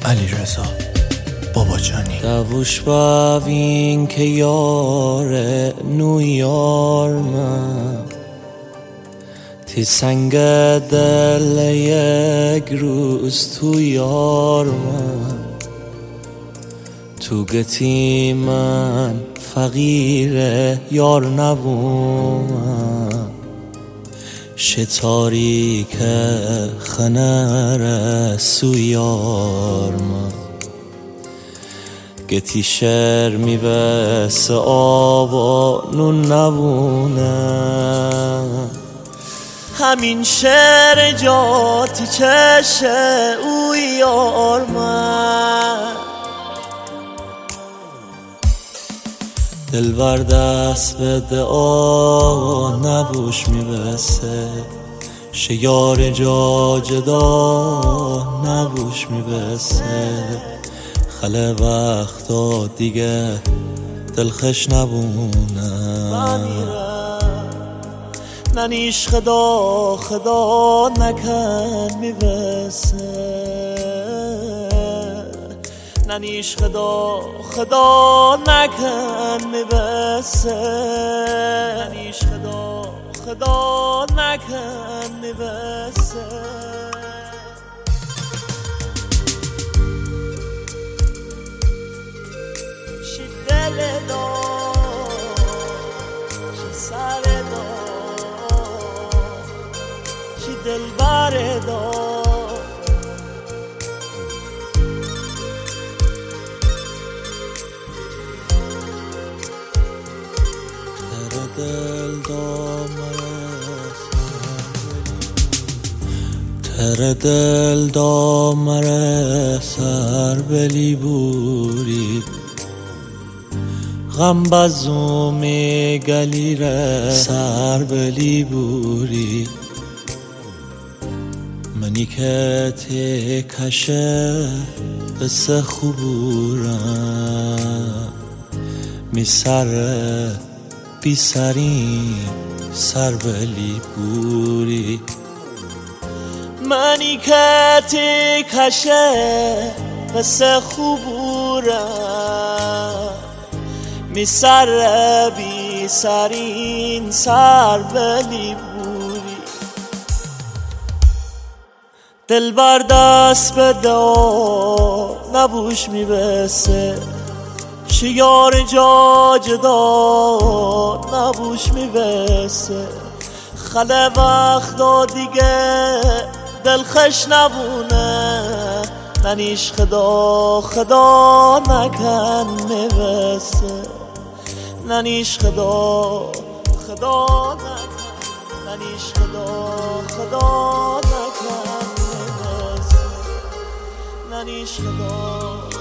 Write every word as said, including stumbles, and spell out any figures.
علیرضا باباجانی. دوش باوین که یار نو یار من تی سنگ دل یک روز تو یار من تو گتی من فقیر یار نبوم شتاری که خنر سو یار من گتی شر می بس آبا نون نبونه همین شعر جاتی چشه او یار من دل بر دست بده آوا نبوش می بسه شیار جا جدا نبوش می بسه خله وقتا دیگه دلخش نبونه ننیش خدا خدا نکن میبسه ننیش خدا خدا نکن میبسه ننیش خدا خدا نکن میبسه شی دل دار شی سر دار شی دل بر دار تر دل دا مره سر بلی بوری غم بزومی گلی ره سر بلی بوری منی که تی کشه بس خوبورم می سر بی سرین سر بلی بوری منی که تی کشه بس خوبورم می سر بی سرین سر بلی بوری دل بر دست بده نبوش می بسه شیار جا جدا نبوش می بسه خله وقتا دیگه دلخش نبونه ننیش خدا خدا نکن میبسه ننیش خدا خدا نکن ننیش خدا خدا نکن میبسه ننیش خدا